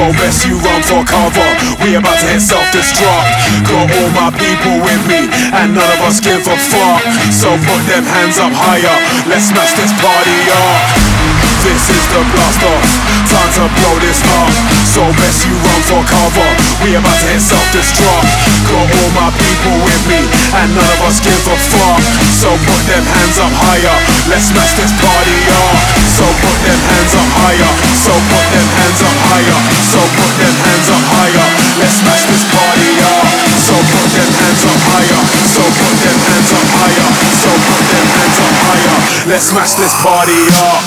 So best you run for cover. We about to hit self-destruct. Got all my people with me, and none of us give a fuck. So put them hands up higher. Let's smash this party up. This is the blast off, time to blow this up. So best you run for cover. We about to hit self-destruct. Got all my people with me, and none of us give a fuck. So put them hands up higher. Let's smash this party up. So put them hands up higher. So put them hands up higher. So put them hands up higher. Let's smash this party up. So put them hands up higher. So put them hands up higher. So put them hands up higher. Let's smash this party up.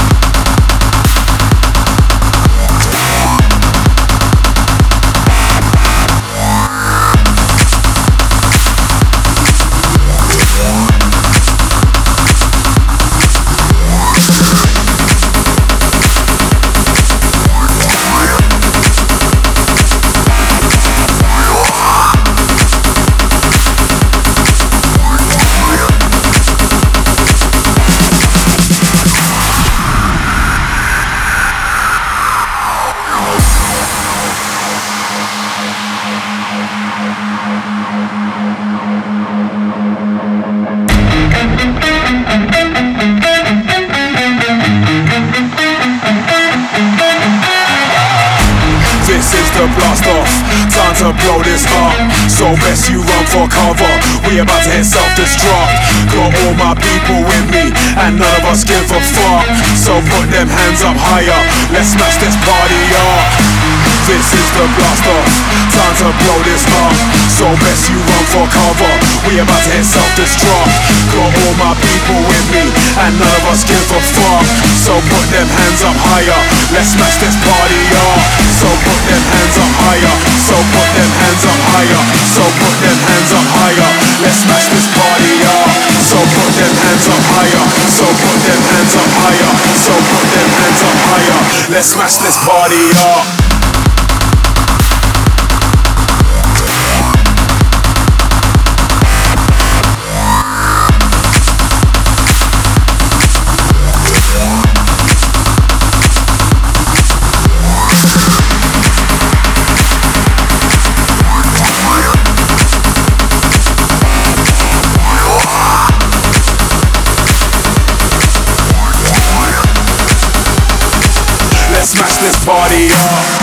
This is the blast off, time to blow this up. So best you run for cover. We about to hit self-destruct. Got all my people with me, and none of us give a fuck. So put them hands up higher. Let's smash this party up. This is the blast off, time to blow this up. So best you run for cover. We about to hit self-destruct. Got all my people with me, and none of us give a fuck. So put them hands up higher. Let's smash this party up. So put them hands up higher. So put them hands up higher. So put them hands up higher. Let's smash this party up. So put them hands up higher. So put them hands up higher. So put them hands up higher. Let's smash this party up. Let's smash this party up.